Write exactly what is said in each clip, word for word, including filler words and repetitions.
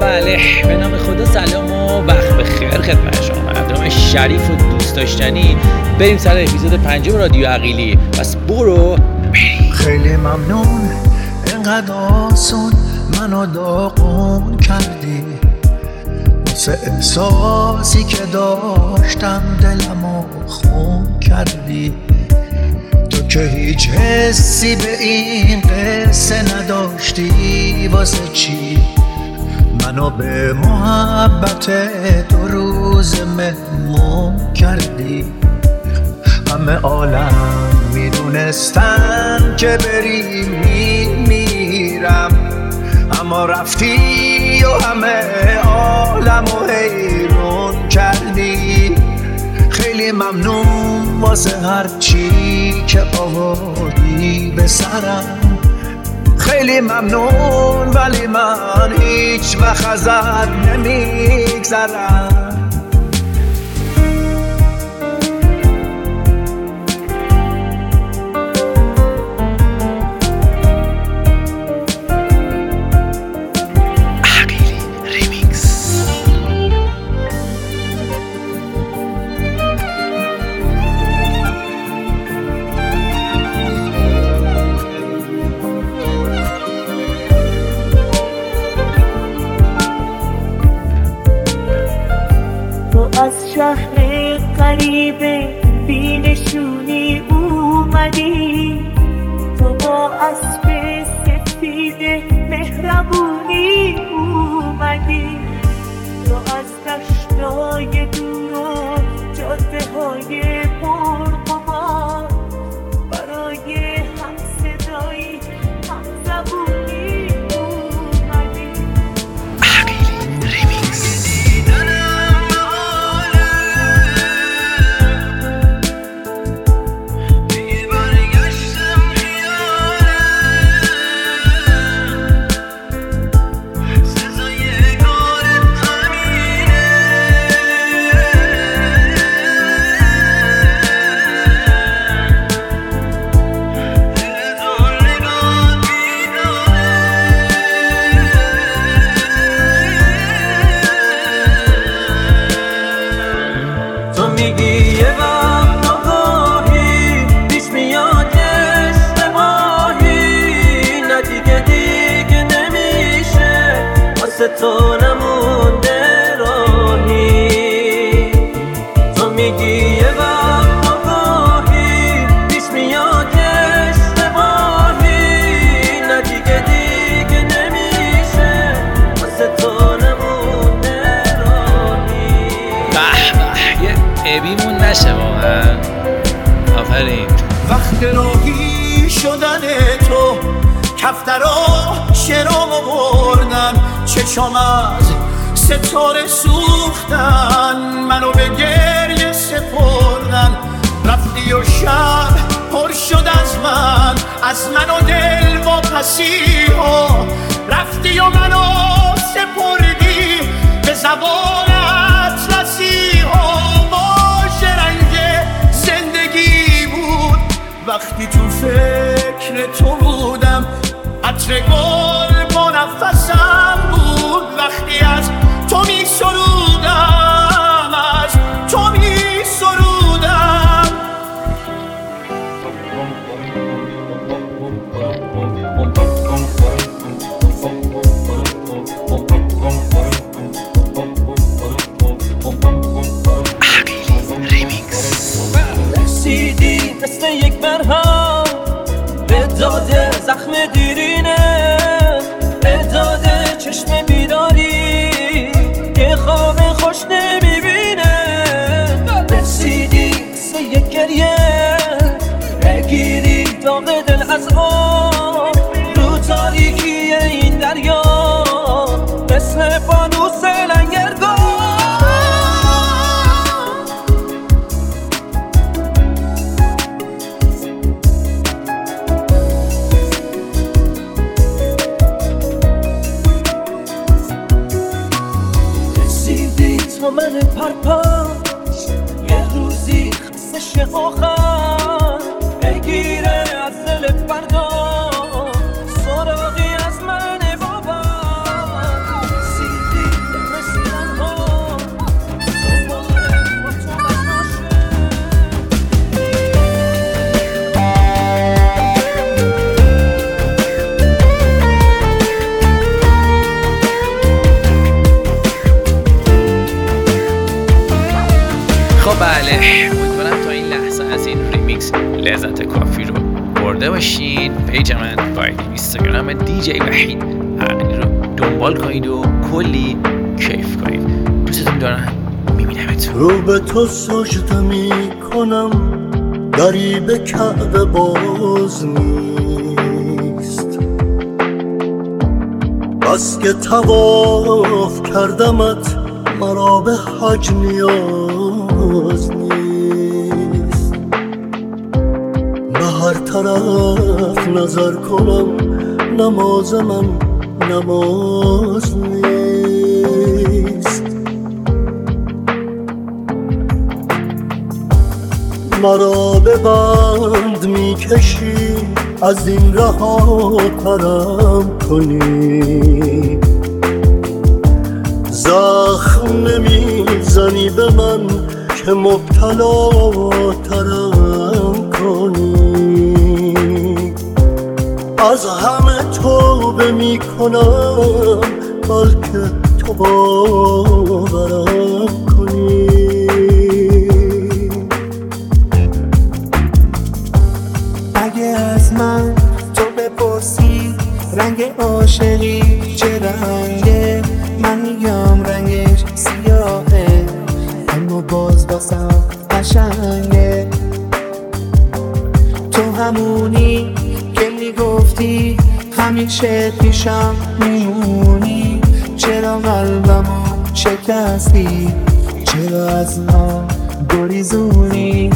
بله، به نام خدا سلام و وقت بخیر خدمت شما مردم شریف و دوست داشتنی. بریم سر اپیزود پنجم رادیو عقیلی. پس برو بریم. خیلی ممنون اینقدر آسون منو داغون کردی، واسه احساسی که داشتم دلمو خون کردی. تو که هیچ حسی به این قصه نداشتی، واسه چی منو به محبت دو روز مهمون کردی؟ همه عالم میدونستن که بری میمیرم، اما رفتی و همه عالمو حیرون کردی. خیلی ممنون واسه هر چی که آوردی به سرم، خیلی ممنون ولی من هیچ وقت ازت نمیگذرم. از شهر غریبه بینشونی اومدی، تو با اسب سفید مهربونی اومدی. تو از دشتای دور و جاده های پرغبار برای هم صدایی هم زبونی اومدی. عقیلی ریمیکس. تو نمونده راهی، تو میگی یه وقت آگاهی پیش میاد اشتباهی، نه دیگه دیگه نمیشه واسه تو نمونده راهی. به به، یه ابیمون نشه واقعا. آفرین. وقت راهی شدن تو کفترا شرامو بردن، چشام از ستاره سوختن، منو به گریه سپردن. رفتی و شب پر شد از من، از من و دل واپسی ها. رفتی و منو سپردی به زبان اطلسی ها. باشه رنگ زندگی بود وقتی تو فکر تو بودم، عطر گل با نفسم بود وقتی از تو می سرودم، از تو می سرودم. عقیلی ریمیکس. رسیدی مثل یک مرهم به داده زخم دیرینه، به داده چشم بیداری که خواب خوش نمیبینه. رسیدی مثل یک گریه بگیری داغ دل از آب رو تاریکی این دریا، مثل فانوس لنگرگاه. تو من پرپاش یه روزی خستش آخر بگیره از دل فردا سراغی از من بابا. رسیدی کافی رو برده باشین. پیج من با اینستاگرام دی جی وحید عقیلی رو دنبال کنید و کلی کیف کنید. دوستتون دارم، میبینمتون. رو به تو سجده می کنم، دری به کعبه باز نیست. بس که طواف کردمت، مرا به حج نیاز نیست. به هر طرف نظر کنم، نماز من نماز نیست. مرا به بند میکشی، از این رها ترم کنی. زخم نمیزنی به من که مبتلا ترم کنی. از همه توبه میکنم، بلکه تو باورم کنی. اگه از من تو بپرسی رنگ عاشقی چه رنگه، من میگم رنگش سیاهه، اما باز واسم قشنگه. تو همونی که میگفتی همیشه پیشم میمونی. چرا قلبمو شکستی، چرا از من گریزونی؟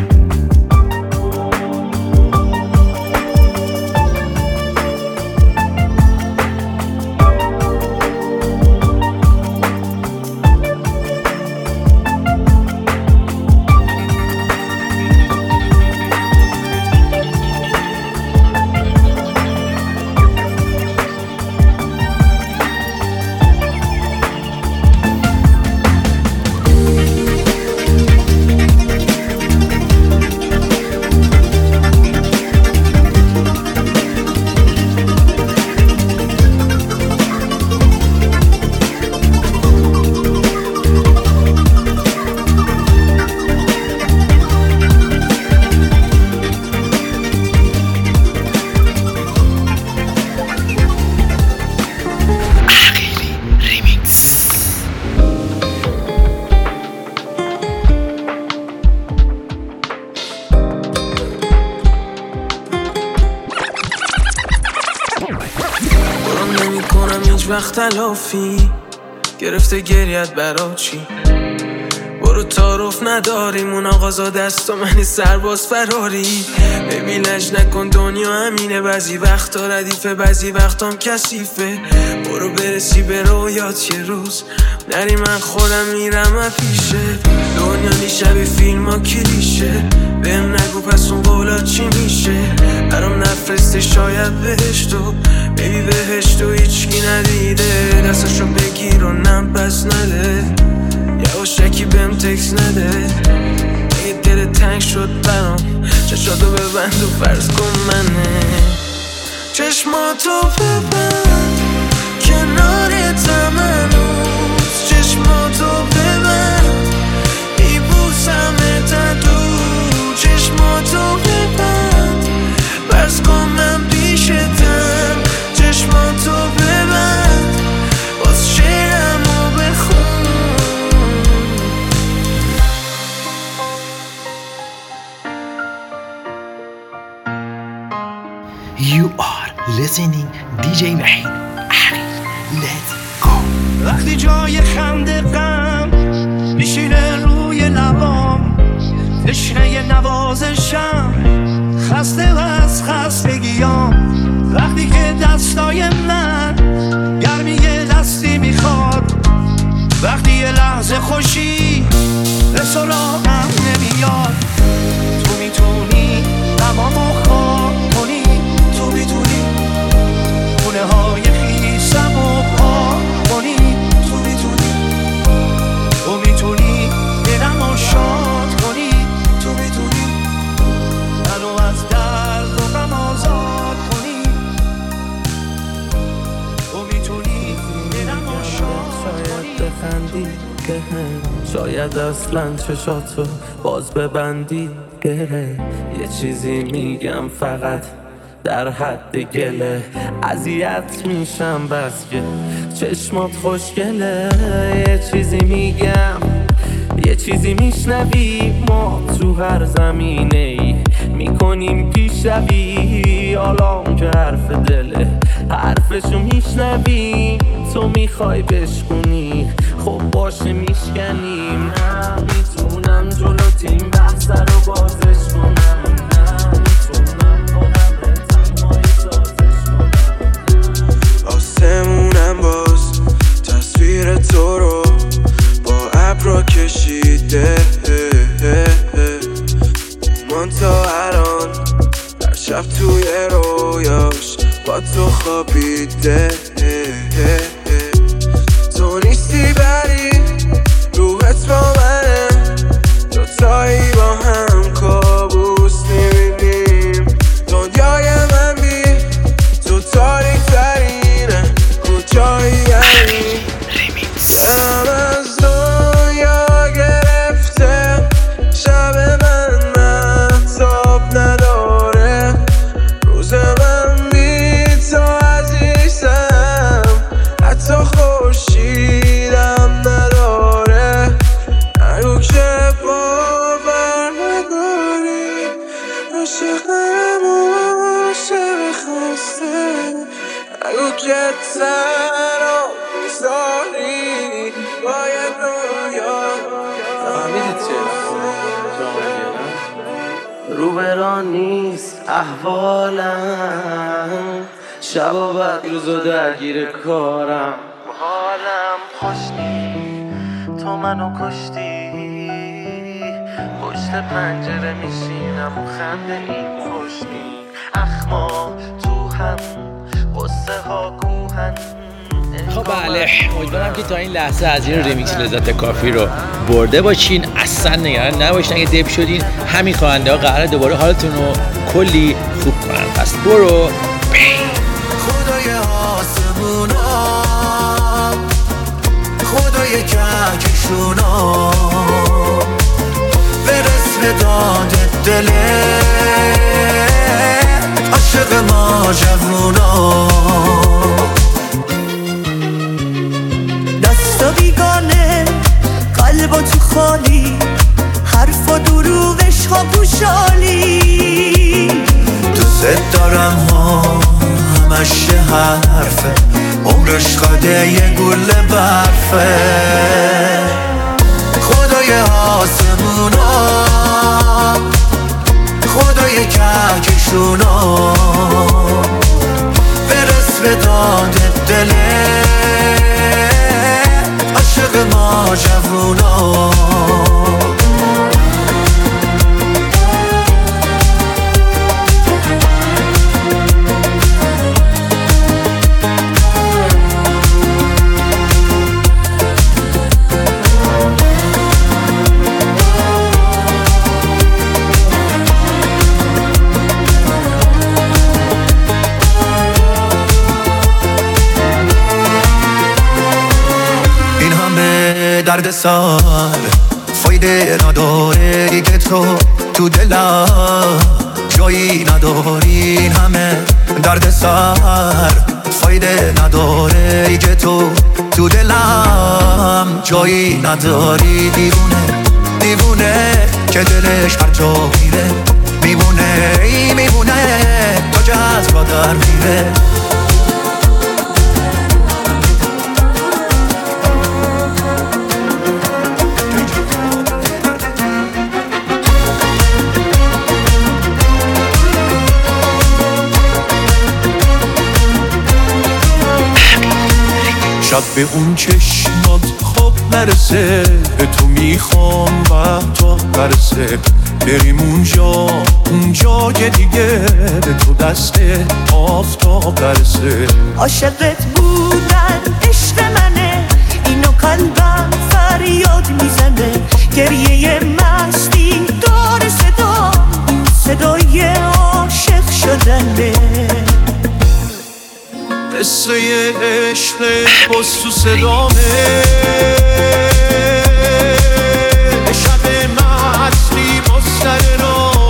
وقت تلافی گرفته گریت برا چی؟ برو تعارف نداریم اون آقازا دست و منی سرباز فراری. ببین لج نکن دنیا همینه، بعضی وقتا ردیفه بعضی وقتام کثیفه. برو برسی به رویات یه روز نری، من خودم میرم از پیشه. دنیا نیشبه فیلم ها کلیشه، بهم نگو پس اون قولا چی میشه. برام نفرسته شاید بهشتو، ببی بهشتو هیچکی ندیده. دستشو بگیر و نم پس نده، یواشکی بهم تکس نده. اگه دل تنگ شد برام چشاتو ببند و فرض کن منه. چشماتو ببند کنارتم هنوز، چشماتو ببند میبوسمت از دور. چشماتو ببند فرض کن من پیشتم، چشماتو ببند باز شعرمو بخون. You are listening دی جی وحید عقیلی. Let's go. وقتی جای خنده غم میشینه روی لبام، تشنه نوازشم خسته از خستگیام. وقتی که دستای من گرمی یه دستی میخواد، وقتی یه لحظه خوشی به سراغم نمیاد. تو میتونی غمامو خواب کنی، تو میتونی خونه های خیسمو پاک کنی، تو میتونی تو میتونی دلمو شاد کنی، تو میتونی منو از درد و غم آزاد کنی، تو میتونی دلمو شاد کنی. بخندی که هم شاید اصلا چشاتو باز ببندی گره. یه چیزی میگم فقط در حد گله، اذیت میشم بس که چشمات خوشگله. یه چیزی میگم یه چیزی میشنوی، ما تو هر زمینه ای میکنیم پیشروی. حالا که حرف دله حرفشو میشنوی، تو میخوای بشکنی خب باشه میشکنیم. نه میتونم جلو تیم بحث رو بازش کنم، نه میتونم با قبر تنهایی سازش کنم. آسمونم باز تصویر تو رو با ابرا کشیده، من تا الان در شب توی رویاش با تو خوابیده. تو نیستی بری روحت با منه، دوتایی با هم کابوس میبینیم. دنیای من بی تو تاریک ترینه، کجایی یعنی دلم از دنیا گرفته، شب من مهتاب نداره، روز من بی تو عزیزم، حتی خورشیدم نداره. نگو که باور نداری، عاشقم عاشق خسته. نگو که تنها میذاری باید رویا. فهمیدید چه؟ رو بران نیست احوالم، شب و بعد روز و درگیر کارم. حالم خوش نی تو منو کشتی، پشت پنجره میشینم و خنده این خوشنی. اخما تو هم قصه ها کوهن. خب بله، امیدوارم که تا این لحظه از این ریمیکس لذت کافی رو برده باشین. اصلا نگران نباشین اگه دپ شدین، همین خواننده ها قراره دوباره حالتون رو کلی خوب کنن. پس برو بین. خدای آسمونا، خدای کهکشونا، برس به داد دل عاشق ما جوونا. دستا بیگانه قلبا تو خالی، حرف و دروغش ها گوشالی. دوست دارم ها همش حرفه، عمرش خاده یه گل برفه. خدای آسمونا، خدای کهکشونا، برس به داد دل عاشق ما جوونا. درد سر فایده نداره دیگه، تو تو دلم جایی نداری. این همه درد سر فایده نداره دیگه، تو تو دلم جایی نداری. دیوونه دیوونه که دلش هر جا میره میمونه، ای میمونه تا جا از در میره. شب به اون چشمات خواب نرسه، به تو میخوام و تا برسه. بریم اونجا اونجا که دیگه به تو دست آفتاب برسه. عاشقت بودن عشق منه، اینو قلبم فریاد میزنه. گریه مستی داره صدا، این صدای عاشق شدنه. قصه عشق باز تو صدامه، شب مستی با سر راه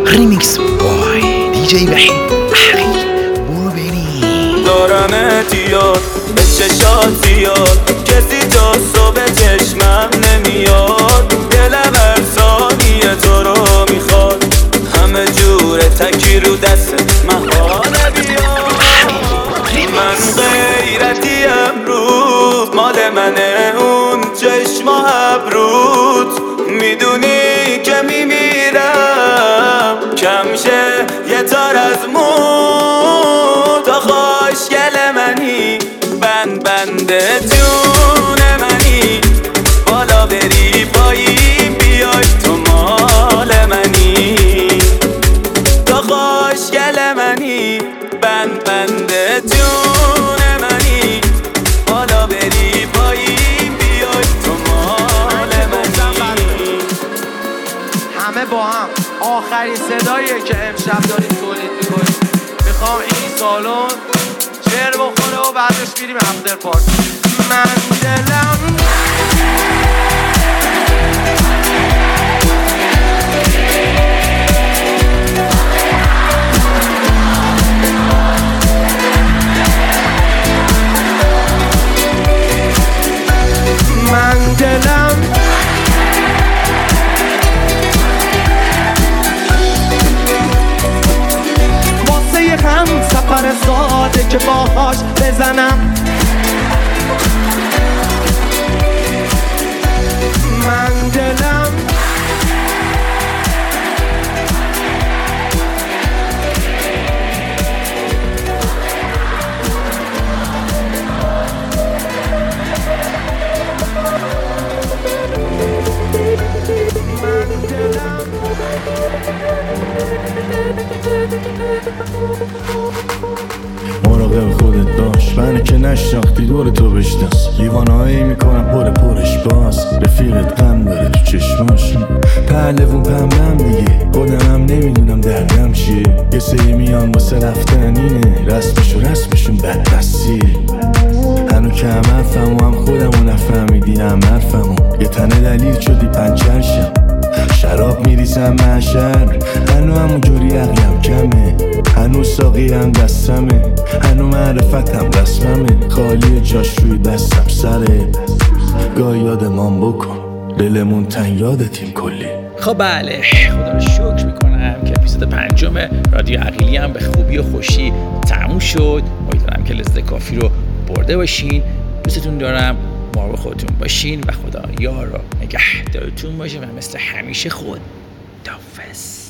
ریمیکس بای دیجی وحید عقیل. برو بریم. دارم اعتیاد به چشات زیاد، کسی تا صبح چشمم نمیاد، دلم هر ثانیه تو رو میخواد، همه جوره تکی رو دست محاله بیاد. من غیرتی امروز مال منه، اون چشم و ابروت میدونی که میمیرم، کمشه یه تار از مون تا خوشگل منی، بند بنده جون منی، بالا بری پایین بیای تو مال منی، تا خوشگل منی، بند بنده جون منی، بالا بری پایین بیای تو مال منی. همه با هم آخرین صداییه که امشب داریم تولید میکنیم. میخوام این سالن شعر بخونه و بعدش میریم افتر پارتی. من دلم من دلم واسه یه هم سفر ساده که باهاش بزنم. من دلم مراقب خودت باش، من که نشناختی دور تو بشناس، لیوانهایی میکنم پر پرش باز، رفیقت غم داره تو چشماش، پهلوون پمنم دیگه، خودمم نمیدونم دردم چیه، یه سری میان واسه رفتن اینه، رسمشو رسمشون بدبستیه، هنو که هم حرفم و هم خودمو نفهمیدی هم حرفمو، یه تنه دلیل شدی پنچرشم، شراب میریزم محشر، هنو همون جوری عقلم کمه، هنو ساقی هم دستمه، هنو معرفتم رسممه، خالی جاش روی دستم سره، گاه یادمان بکن دلمون تن یادتیم کلی. خب بله، خدا رو شکر میکنم که اپیزود پنجم رادیو عقیلی هم به خوبی و خوشی تموم شد. امیدوارم که لذت کافی رو برده باشین. دوستتون دارم، مراقب خودتون باشین و خدا یار و نگهدارتون باشه و مثل همیشه خود دافظ.